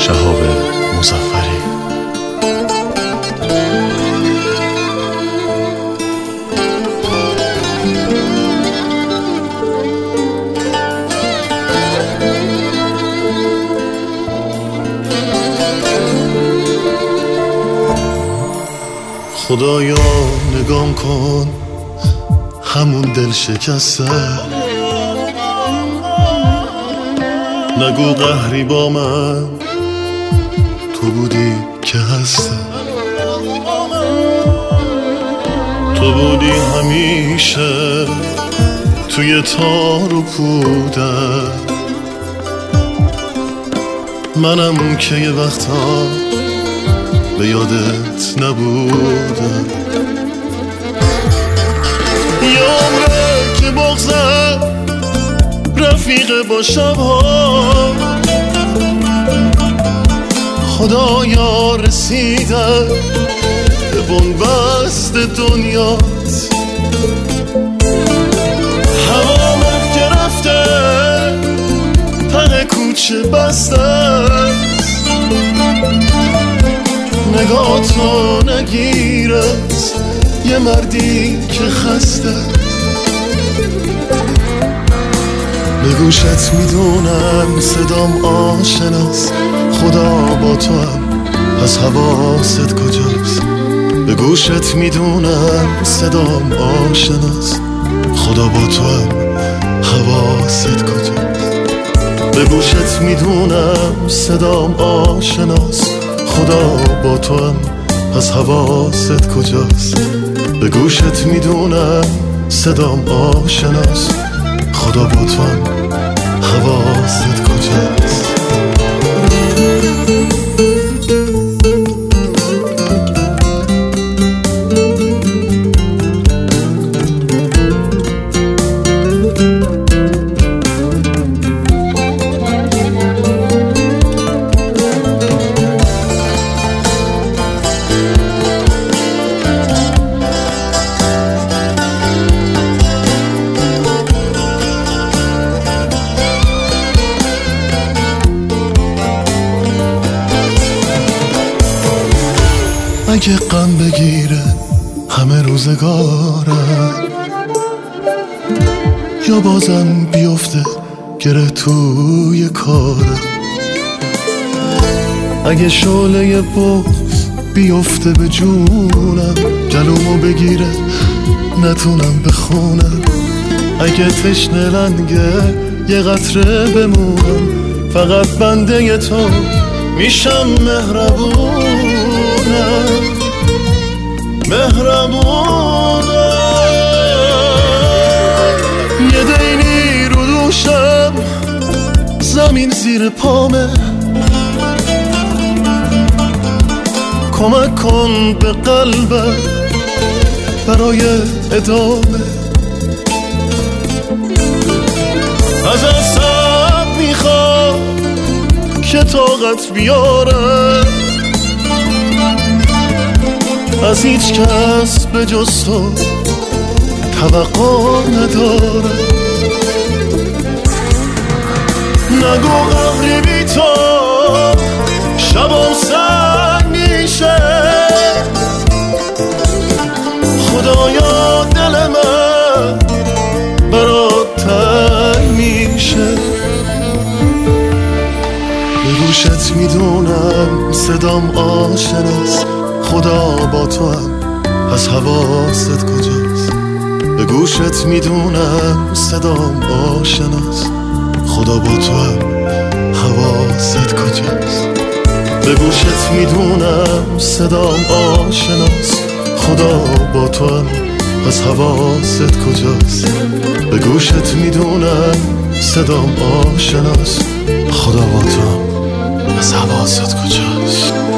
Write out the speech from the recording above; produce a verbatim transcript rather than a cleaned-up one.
شهاب مظفری. خدایا نگام کن همون دل شکسته، نگو قهری با من، تو بودی که هسته، تو بودی همیشه توی تار و پودم، منم که یه وقتا به یادت نبودم. یه عمره که بغضم رفیق با شبها، خدایا رسیدم به بنبست دنیات، هوامت که رفته ته کوچه بسته، نگاه تو نگیرد یه مردی که خسته، به گوشت میدونم صدام آشناست، خدا با تو هم پس حواست کجاست، به گوشت میدونم صدام آشناست، خدا با تو هم حواست کجاست، به گوشت میدونم صدام آشناست، خدا با تو هم پس حواست کجاست، به گوشت میدونم صدام آشناست، خدا با تو هم حواست کجاست. اگه غم بگیره همه روزگارم، یا بازم بیفته گره توی کارم، اگه شعله بغض بیفته به جونم، گلومو بگیره نتونم بخونم، اگه تشنه لنگه یه قطره بمونم، فقط بنده تو میشم مهربونم، مهربونم، یه دینی رو دوشم زمین زیر پامه، کمک کن به قلبم برای ادامه، از اصاب میخوام که طاقت بیارم، از هیچ کس به جز تو توقع ندارم، نگو قهری بی تو شبام سنگ میشه، خدایا دل من برات تنگ میشه، به گوشت میدونم صدام آشناست، خدا با تو هم پس حواست کجاست، به گوشت میدونم صدام آشناست، خدا با تو هم حواست کجاست، به گوشت میدونم صدام آشناست، خدا با تو هم پس حواست کجاست، به گوشت میدونم صدام آشناست، خدا با تو هم پس حواست کجاست.